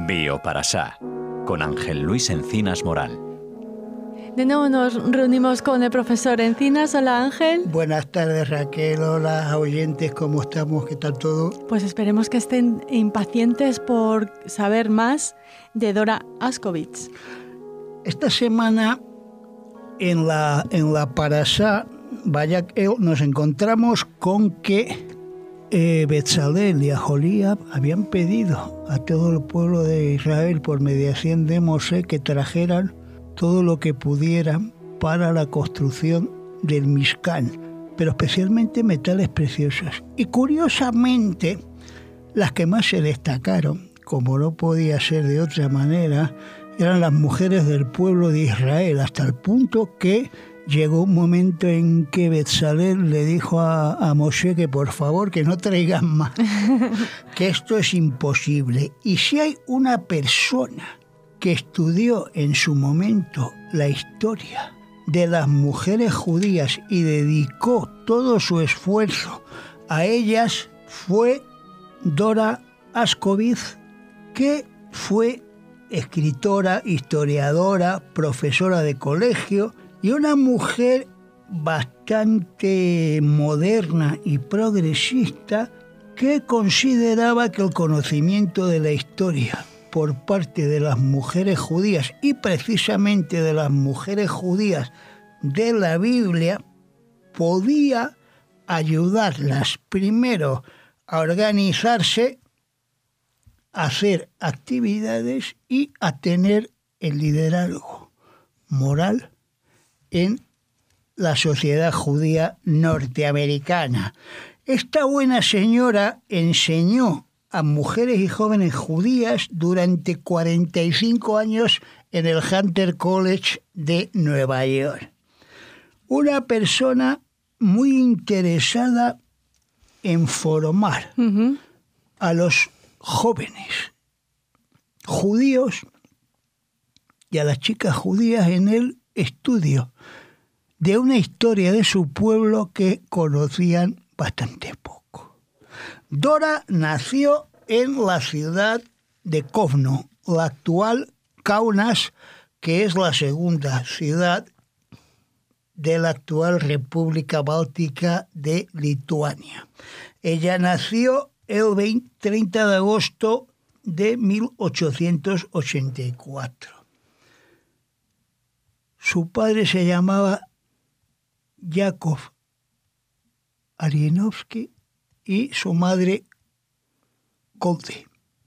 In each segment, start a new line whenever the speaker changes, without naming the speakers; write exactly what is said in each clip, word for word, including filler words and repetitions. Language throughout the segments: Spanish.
Bioparasá, con Ángel Luis Encinas Moral.
De nuevo nos reunimos con el profesor Encinas. Hola, Ángel.
Buenas tardes, Raquel. Hola, oyentes. ¿Cómo estamos? ¿Qué tal todo?
Pues esperemos que estén impacientes por saber más de Dora Askovics.
Esta semana en la, en la Parashá Vayakhel nos encontramos con que eh, Betzalel y Aholiab habían pedido a todo el pueblo de Israel por mediación de Moshe que trajeran todo lo que pudieran para la construcción del Mishkan, pero especialmente metales preciosos. Y curiosamente, las que más se destacaron, como no podía ser de otra manera, eran las mujeres del pueblo de Israel, hasta el punto que llegó un momento en que Betzalel le dijo a, a Moshe que por favor que no traigan más, que esto es imposible. Y si hay una persona que estudió en su momento la historia de las mujeres judías y dedicó todo su esfuerzo a ellas, fue Dora Askovics, que fue escritora, historiadora, profesora de colegio y una mujer bastante moderna y progresista que consideraba que el conocimiento de la historia por parte de las mujeres judías y precisamente de las mujeres judías de la Biblia podía ayudarlas primero a organizarse, a hacer actividades y a tener el liderazgo moral en la sociedad judía norteamericana. Esta buena señora enseñó a mujeres y jóvenes judías durante cuarenta y cinco años en el Hunter College de Nueva York. Una persona muy interesada en formar uh-huh. a los jóvenes judíos y a las chicas judías en el estudio de una historia de su pueblo que conocían bastante poco. Dora nació en la ciudad de Kovno, la actual Kaunas, que es la segunda ciudad de la actual República Báltica de Lituania. Ella nació el treinta de agosto de mil ochocientos ochenta y cuatro. Su padre se llamaba Yakov Arienovsky y su madre Golde.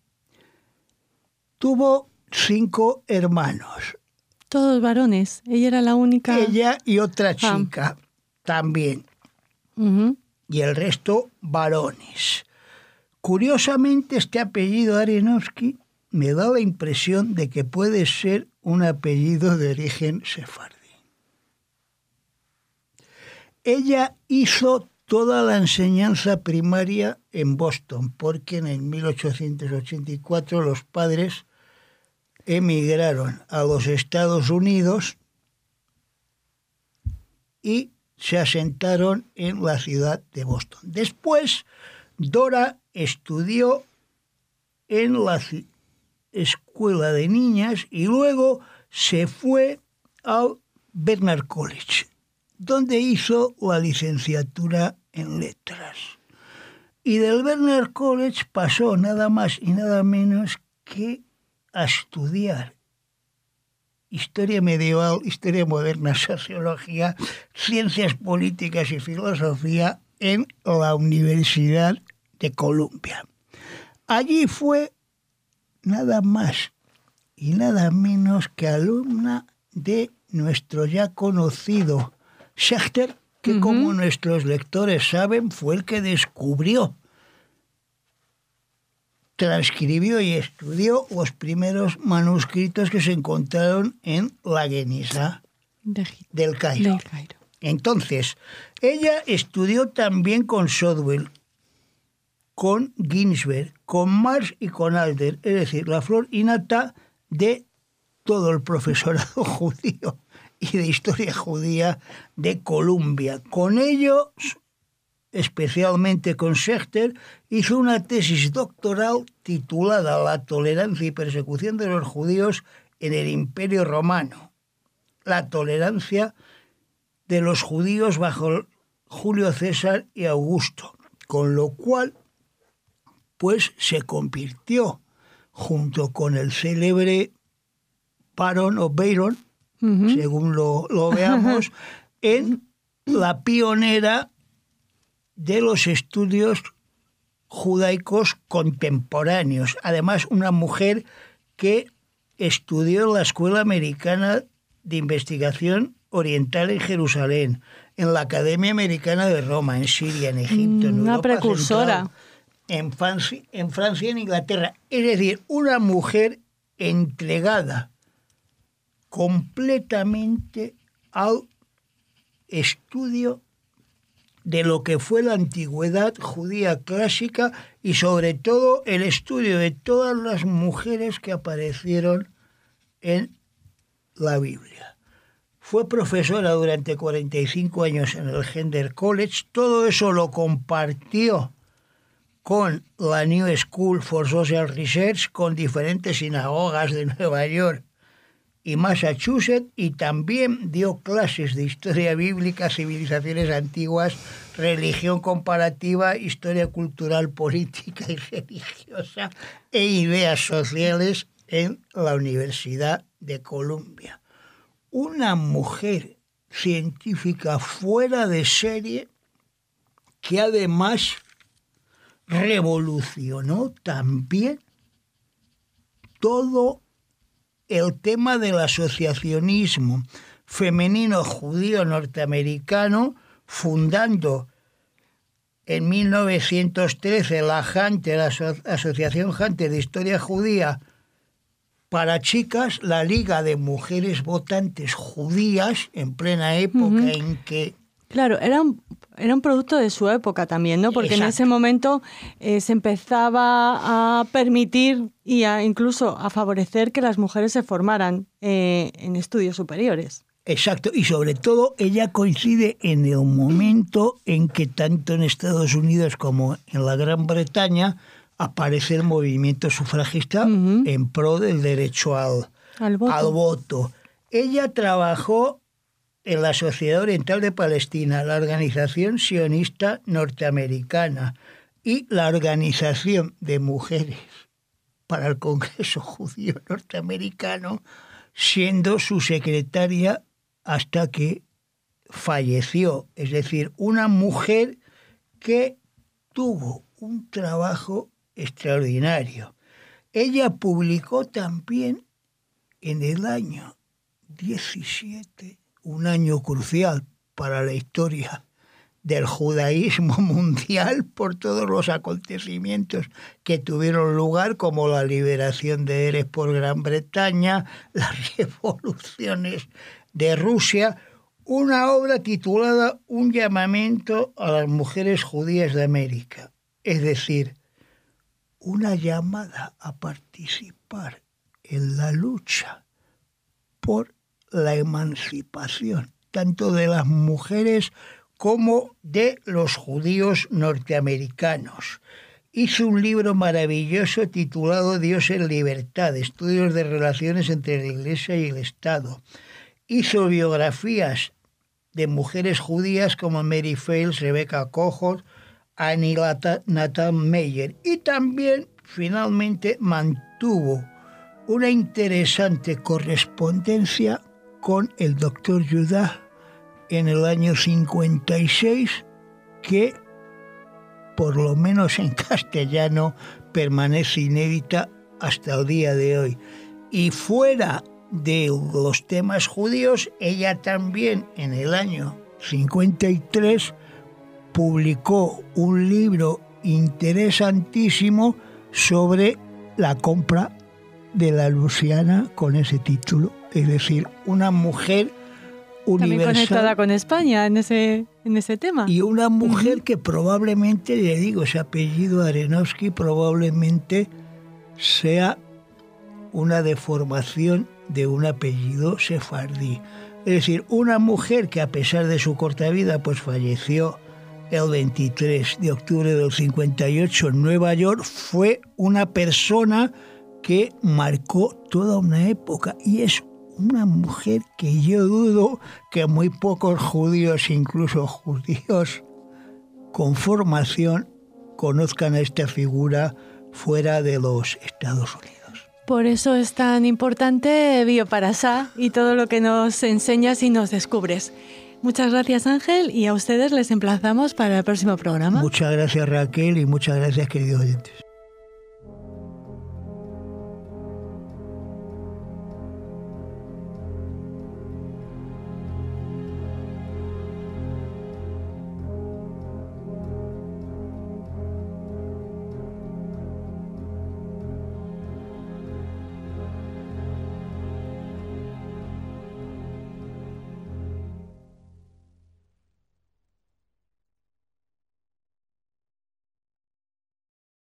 Tuvo cinco hermanos.
Todos varones. Ella era la única.
Ella y otra chica ah. también. Uh-huh. Y el resto varones. Curiosamente, este apellido Arienovsky me da la impresión de que puede ser un apellido de origen sefardí. Ella hizo toda la enseñanza primaria en Boston, porque en el mil ochocientos ochenta y cuatro los padres emigraron a los Estados Unidos y se asentaron en la ciudad de Boston. Después, Dora estudió en la escuela de niñas y luego se fue al Barnard College, donde hizo la licenciatura en letras. Y del Barnard College pasó nada más y nada menos que a estudiar historia medieval, historia moderna, sociología, ciencias políticas y filosofía en la Universidad de Columbia. Allí fue nada más y nada menos que alumna de nuestro ya conocido Schechter, que uh-huh. como nuestros lectores saben, fue el que descubrió, transcribió y estudió los primeros manuscritos que se encontraron en la Geniza de, del, Cairo. del Cairo. Entonces, ella estudió también con Sodwell, con Ginsberg, con Marx y con Adler, es decir, la flor innata de todo el profesorado judío y de historia judía de Columbia. Con ellos especialmente con Schechter, hizo una tesis doctoral titulada La tolerancia y persecución de los judíos en el Imperio Romano. La tolerancia de los judíos bajo Julio César y Augusto, con lo cual pues se convirtió, junto con el célebre Byron o Byron, uh-huh. según lo, lo veamos, en la pionera de los estudios judaicos contemporáneos. Además, una mujer que estudió en la Escuela Americana de Investigación Oriental en Jerusalén, en la Academia Americana de Roma, en Siria, en Egipto, en
una
Europa
precursora.
Central, en Francia, en Francia y en Inglaterra. Es decir, una mujer entregada completamente al estudio de lo que fue la antigüedad judía clásica y sobre todo el estudio de todas las mujeres que aparecieron en la Biblia. Fue profesora durante cuarenta y cinco años en el Gender College. Todo eso lo compartió con la New School for Social Research, con diferentes sinagogas de Nueva York y Massachusetts, y también dio clases de historia bíblica, civilizaciones antiguas, religión comparativa, historia cultural, política y religiosa e ideas sociales en la Universidad de Columbia. Una mujer científica fuera de serie que además revolucionó también todo el tema del asociacionismo femenino judío norteamericano, fundando en mil novecientos trece la Hunter, la Asociación Hunter de Historia Judía para chicas, la Liga de Mujeres Votantes Judías, en plena época uh-huh. en que...
Claro, era un, era un producto de su época también, ¿no? Porque Exacto. en ese momento eh, se empezaba a permitir y a, incluso a favorecer que las mujeres se formaran eh, en estudios superiores.
Exacto, y sobre todo ella coincide en el momento en que tanto en Estados Unidos como en la Gran Bretaña aparece el movimiento sufragista uh-huh. en pro del derecho al, al, voto. al voto. Ella trabajó en la Sociedad Oriental de Palestina, la Organización Sionista Norteamericana y la Organización de Mujeres para el Congreso Judío Norteamericano, siendo su secretaria hasta que falleció. Es decir, una mujer que tuvo un trabajo extraordinario. Ella publicó también en el año diecisiete, un año crucial para la historia del judaísmo mundial por todos los acontecimientos que tuvieron lugar, como la liberación de Erez por Gran Bretaña, las revoluciones de Rusia, una obra titulada Un llamamiento a las mujeres judías de América, es decir, una llamada a participar en la lucha por la emancipación, tanto de las mujeres como de los judíos norteamericanos. Hizo un libro maravilloso titulado Dios en libertad, estudios de relaciones entre la Iglesia y el Estado. Hizo biografías de mujeres judías como Mary Fales, Rebecca Kohort, Annie Nathan Meyer, y también finalmente mantuvo una interesante correspondencia con el doctor Judá en el año cincuenta y seis, que por lo menos en castellano permanece inédita hasta el día de hoy. Y fuera de los temas judíos, ella también en el año cincuenta y tres publicó un libro interesantísimo sobre la compra de la Luciana con ese título, es decir, una mujer universal.
También conectada con España en ese, en ese tema.
Y una mujer uh-huh. que probablemente, le digo, ese apellido Aronofsky probablemente sea una deformación de un apellido sefardí. Es decir, una mujer que a pesar de su corta vida pues falleció el veintitrés de octubre del cincuenta y ocho en Nueva York, fue una persona que marcó toda una época y es una mujer que yo dudo que muy pocos judíos, incluso judíos con formación, conozcan a esta figura fuera de los Estados Unidos.
Por eso es tan importante Bioparasá y todo lo que nos enseñas y nos descubres. Muchas gracias, Ángel, y a ustedes les emplazamos para el próximo programa.
Muchas gracias, Raquel, y muchas gracias, queridos oyentes.